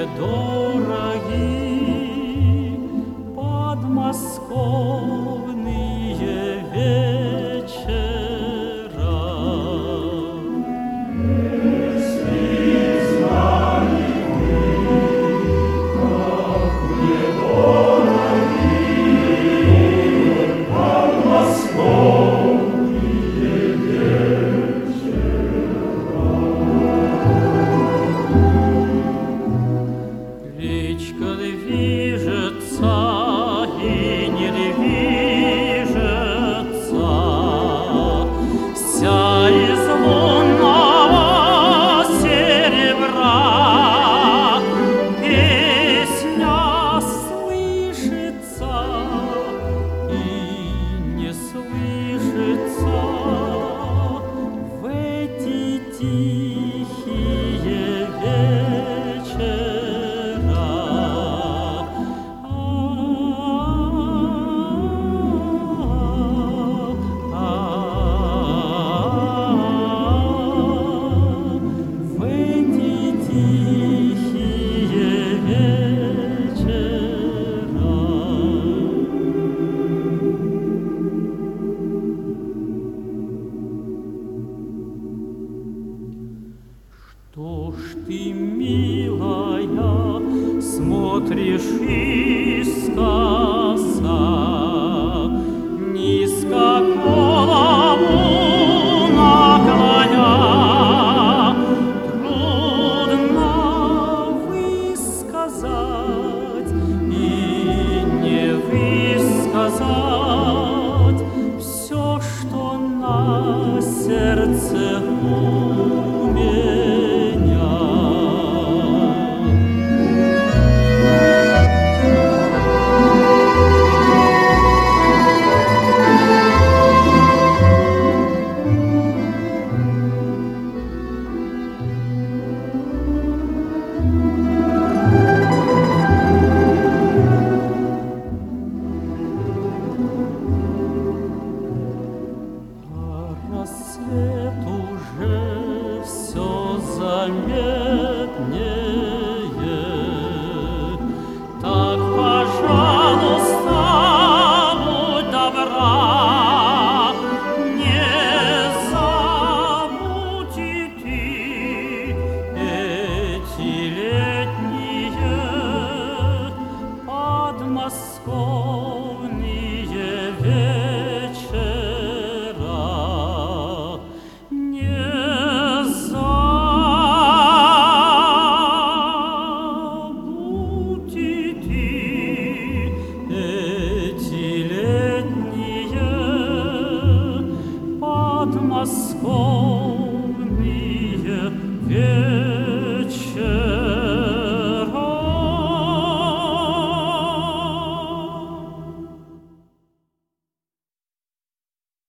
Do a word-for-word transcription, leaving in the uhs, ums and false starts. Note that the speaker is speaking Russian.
дороги подмосковные вечера. Если знали вы, как мне дороги подмосковные вечера. Речка движется и не движется, вся из лунного серебра. Песня слышится и не слышится в эти тихие вечера. В эти тихие вечера. Что ж ты, милая, смотришь искоса, низко голову наклоня? Трудно высказать и не высказать все, что на сердце у меня. Рассвет уже все заметнее. Так, пожалуйста, будь добра, не забудь и ты эти летние подмосковные вечера. Не забудь и ты эти летние подмосковные вечера.